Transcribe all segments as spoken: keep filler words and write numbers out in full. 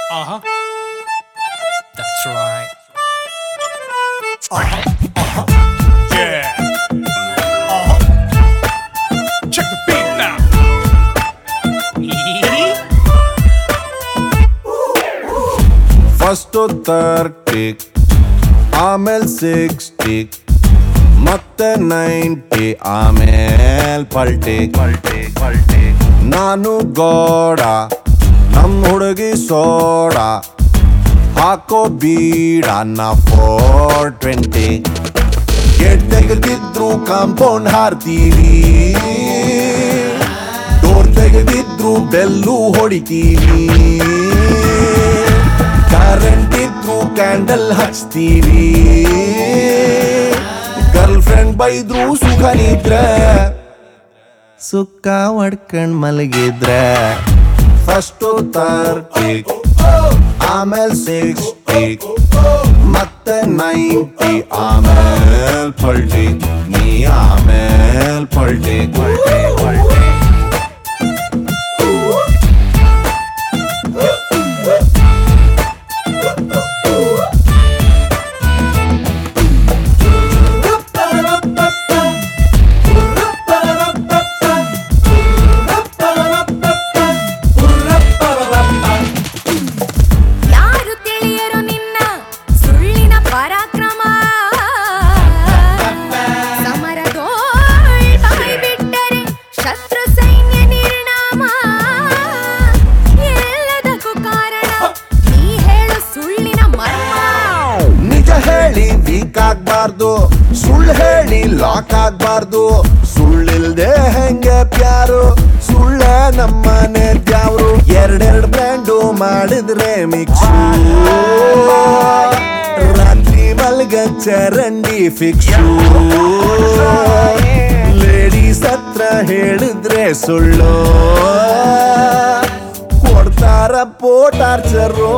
Uh-huh. That's right. Uh-huh. Uh-huh. Yeah. Uh-huh. Check the beat now. First thirty ಆಮೇಲೆ sixty ಮತ್ತೆ ninety ಆಮೇಲೆ ಪಲ್ಟಿ ಪಲ್ಟಿ ಪಲ್ಟಿ ನಾನು ಗೋಡ ನಮ್ ಹುಡುಗಿ ಸೋಡ ಹಾಕೋ ಬೀಡ ನಾ ಫೋರ್ ಟ್ವೆಂಟಿ ಗೇಟ್ ತೆಗೆದಿದ್ರು ಕಾಂಪೌಂಡ್ ಹಾರ್ತೀವಿ ಡೋರ್ ತೆಗೆದಿದ್ರು ಬೆಲ್ಲು ಹೊಡಿತೀವಿ ಕರೆಂಟ್ ಇದ್ರು ಕ್ಯಾಂಡಲ್ ಹಚ್ತೀವಿ ಗರ್ಲ್ ಫ್ರೆಂಡ್ ಬೈದ್ರು ಸುಖ ನಿದ್ರೆ ಸುಖ ಹೊಡ್ಕಂಡ್ ಮಲಗಿದ್ರೆ ಫಸ್ಟ್ ತರ್ಟಿ ಆಮೇಲೆ ಸಿಕ್ಸ್ಟಿ ಮತ್ತೆ ನೈಂಟಿ ಆಮೇಲೆ ಪಲ್ಟಿ ನೀ ಆಮೇಲೆ ಪಲ್ಟಿ ಪಲ್ಟಿ ಪಲ್ಟಿ ಆಗ್ಬಾರ್ದು ಸುಳ್ಳು ಹೇಳಿ ಲಾಕ್ ಆಗ್ಬಾರ್ದು ಸುಳ್ಳಿಲ್ದೆ ಹೆಂಗೆ ಪ್ಯಾರು ಸುಳ್ಳೆ ನಮ್ಮನೆ ದ್ಯಾವ್ರು ಎರಡೆರಡು ಬ್ರ್ಯಾಂಡು ಮಾಡಿದ್ರೆ ಮಿಕ್ಸು ರಾತ್ರಿ ಮಲ್ಗ ಚರಂಡಿ ಫಿಕ್ಸು ಲೇಡೀಸ್ ಹತ್ರ ಹೇಳಿದ್ರೆ ಸುಳ್ಳು ಕೊಡ್ತಾರ ಪೋಟಾರ್ಚರು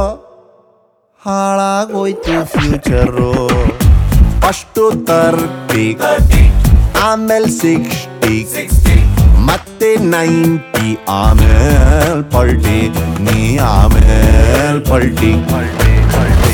ಹಾಳಾಗೋಯ್ತು ಫ್ಯೂಚರು ಫಸ್ಟ್ ತರ್ಟಿ ಆಮೇಲೆ ಸಿಕ್ಸ್ಟಿ ಮತ್ತೆ ನೈಂಟಿ ಆಮೇಲೆ ಪಲ್ಟಿ ನೀ ಆಮೇಲೆ ಪಲ್ಟಿ ಪಲ್ಟಿ ಪಲ್ಟಿ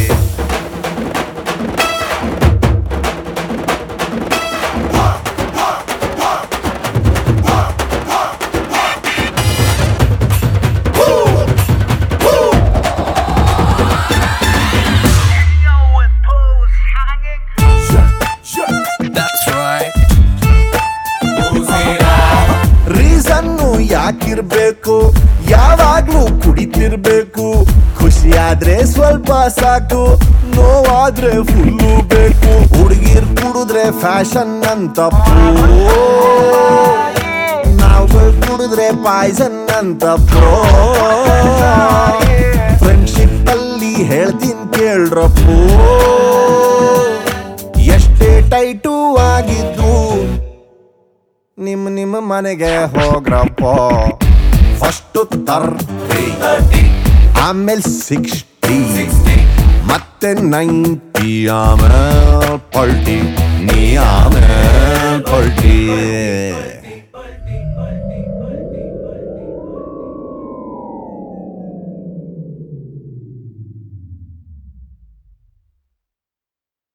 ಯಾಕಿರ್ಬೇಕು ಯಾವಾಗ್ಲೂ ಕುಡಿತಿರ್ಬೇಕು ಖುಷಿಯಾದ್ರೆ ಸ್ವಲ್ಪ ಸಾಕು ನೋವಾದ್ರೆ ಫುಲ್ಲು ಬೇಕು ಹುಡುಗಿರ್ ಕುಡಿದ್ರೆ ಫ್ಯಾಷನ್ ಅಂತಪ್ಪು ನಾವುಗಳು ಕುಡಿದ್ರೆ ಪಾಯ್ಸನ್ ಅಂತಪ್ಪು ಫ್ರೆಂಡ್ಶಿಪ್ ಅಲ್ಲಿ ಹೇಳ್ತೀನಿ ಕೇಳ್ರಪ್ಪು ಎಷ್ಟೇ ಟೈಟು ಆಗಿದ್ರು ನಿಮ್ ನಿಮ್ಮ ಮನೆಗೆ ಹೋಗ್ರಪ್ಪ ಫಸ್ಟ್ ತರ್ಟಿ ಆಮೇಲೆ ಸಿಕ್ಸ್ಟಿ ಮತ್ತೆ ನೈಂಟಿ ಆಮೇಲೆ ಪಲ್ಟಿ ನೀ